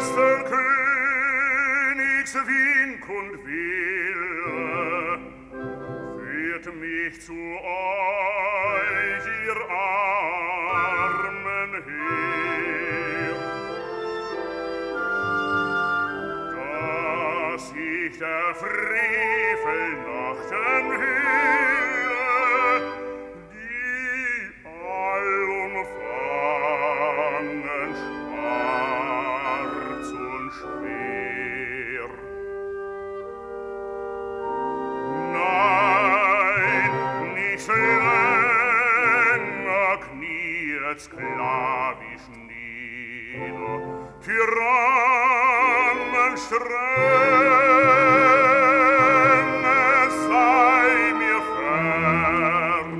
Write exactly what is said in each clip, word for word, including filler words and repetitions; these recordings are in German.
Westenkönigs Wink und Wille führt mich zu euch, ihr armen Heer, dass ich der Frevelnachten Hülle, die allumfangen schwarz und schwer. Nein, nicht länger kniet sklavisch nieder, Tyrannen strenge sei mir fern.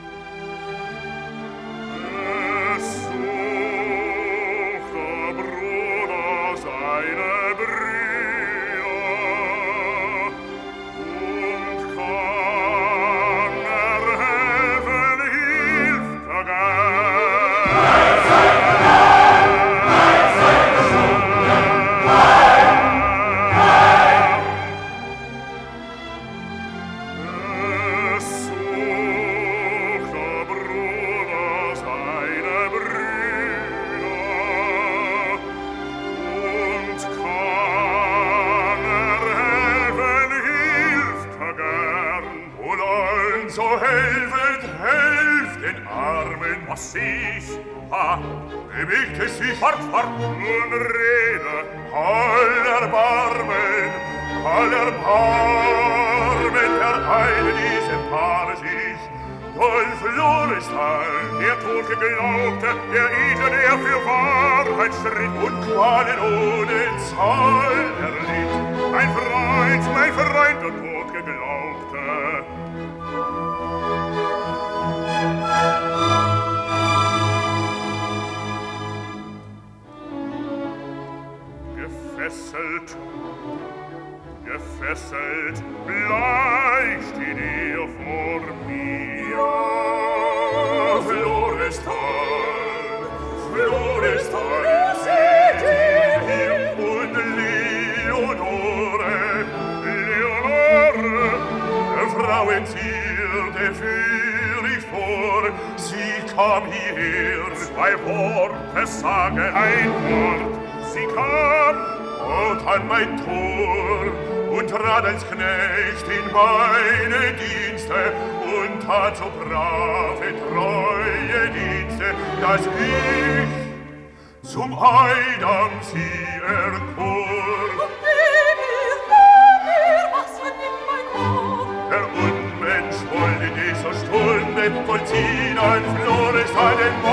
Es sucht der Bruder seine Brüder und kann er helfen, hilft er Es sucht der Bruder seine Brüder und kann er helfen, hilft er gern. Und allen so helfet, helft den Armen, was sich, ha, bewegt es sich, fort, fort, nun rede, all Erbarmen, all Erbarmen, ereile diesem Paare sich. Dolf Loristal, der Tod geglaubte, der Edle, der für Wahrheit stritt und Qualen ohne Zahl erlitt. Mein Freund, mein Freund, der Tod geglaubte. Gefesselt, gefesselt, bleich steht er vor mir. Florestal, Florestal, seht ihr hier und Leonore, Leonore, der Frauenzierde führ ich vor, sie kam hierher, zwei Worte sagen, ein Wort, sie kam und an mein Tor und trat als Knecht in meine Dienste und tat so brave, treue Dienste, dass ich zum Eidam sie erkor. Und weh mir, weh mir, was vernimmt mein Ohr? Der Unmensch wollte in dieser Stunde vollziehen ein Florestal den